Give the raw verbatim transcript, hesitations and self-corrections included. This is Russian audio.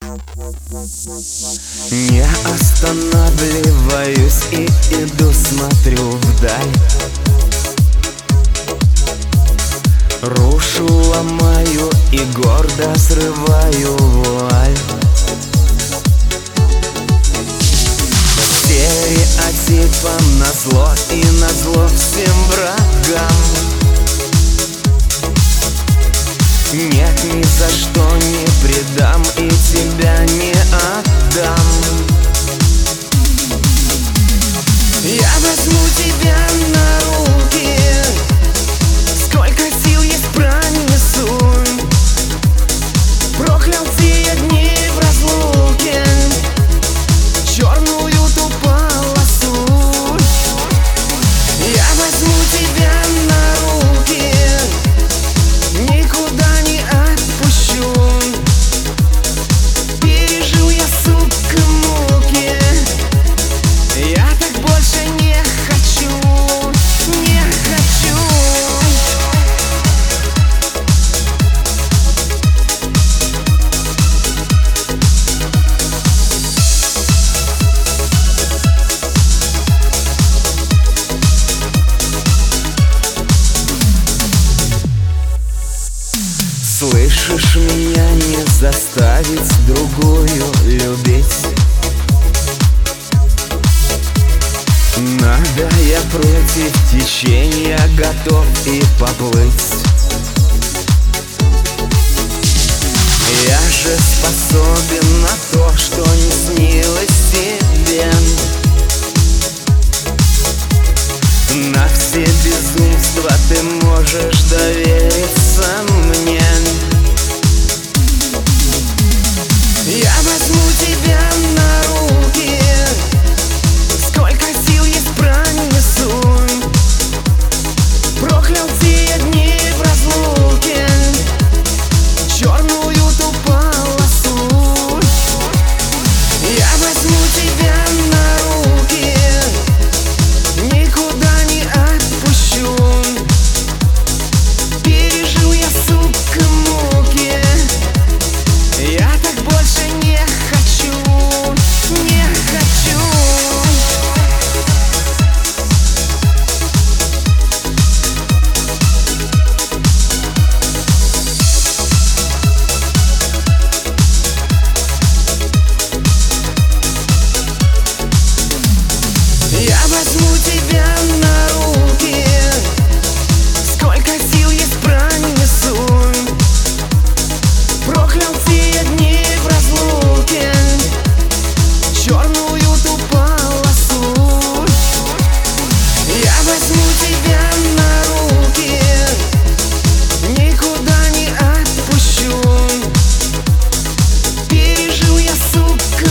Не останавливаюсь и иду, смотрю вдаль. Рушу, ломаю и гордо срываю вуаль. Стереотипом назло и назло всем врагам. Нет, ни за что не предам и тебя не отдам. Я возьму тебя на руки, сколько сил есть пронесу. Проклял те дни в разлуке, черную ту полосу. Я возьму тебя на руки, никуда не отпущу. Пережил я, сука, муки, я так больше не хочу, не хочу. Слышишь, меня не заставить другую любить. Надо, я против течения готов и поплыть. Я же способен на то, что не снилось тебе. На все безумства ты можешь довериться мне. Я возьму тебя на руки, сколько сил есть пронесу. Проклял те дни в разлуке, черную ту полосу. Я возьму тебя на руки, никуда не отпущу. Пережил я, сука, муки, я так больше не хочу, не хочу. Я возьму тебя на руки, сколько сил есть пронесу. Проклял те дни в разлуке, черную ту полосу. Я возьму тебя на руки, никуда не отпущу. Пережил я, сука,